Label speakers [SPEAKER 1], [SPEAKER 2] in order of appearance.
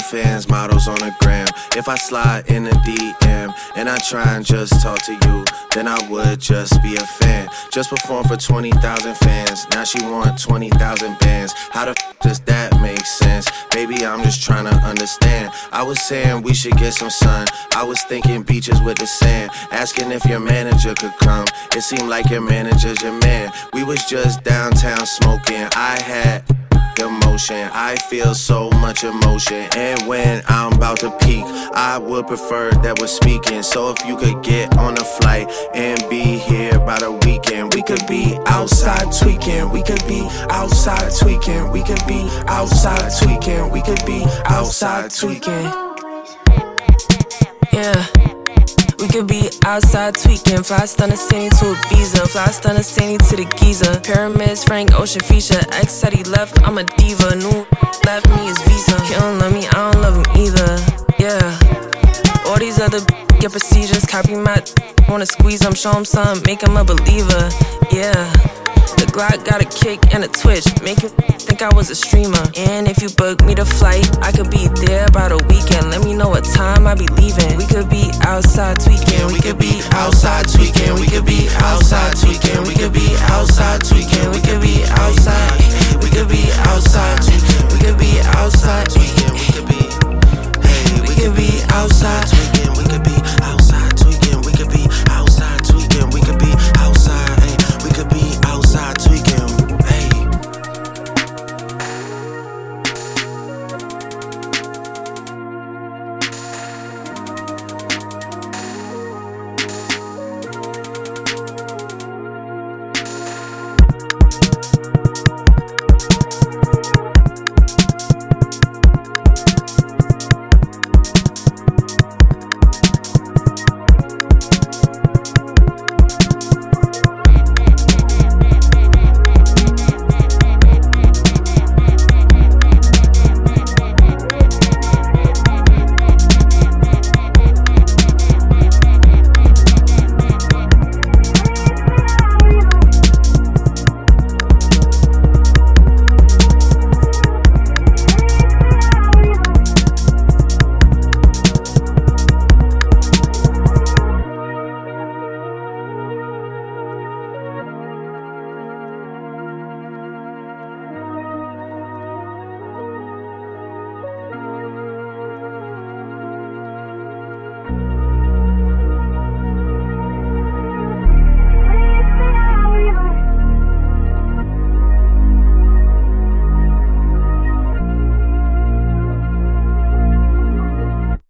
[SPEAKER 1] fans, models on the gram. If I slide in the DM and I try and just talk to you, then I would just be a fan. Just perform for 20,000 fans. Now she want 20,000 bands. How the f does that make sense? Baby, I'm just trying to understand. I was saying we should get some sun. I was thinking beaches with the sand. Asking if your manager could come. It seemed like your manager's your man. We was just downtown smoking. I had emotion, I feel so much emotion. And when I'm about to peak, I would prefer that we're speaking. So if you could get on a flight and be here by the weekend, we could be outside tweaking. We could be outside tweaking. We could be outside tweaking. We could be outside tweaking.
[SPEAKER 2] Yeah. We could be outside tweaking. Fly stunner city to Ibiza. Fly stunner city to the Giza. Pyramids, Frank Ocean feature. Ex said he left, I'm a diva. New left me is Visa. He don't love me, I don't love him either. Yeah. All these other get procedures. Copy my wanna squeeze him, show him something, make him a believer. Yeah. The Glock got a kick and a twitch, make him think I was a streamer. And if you book me the flight, I could be there by the weekend. Let me know what time I be leaving. We could be outside tweaking.
[SPEAKER 1] We could be outside tweaking. We could be outside tweaking. We could be outside tweaking.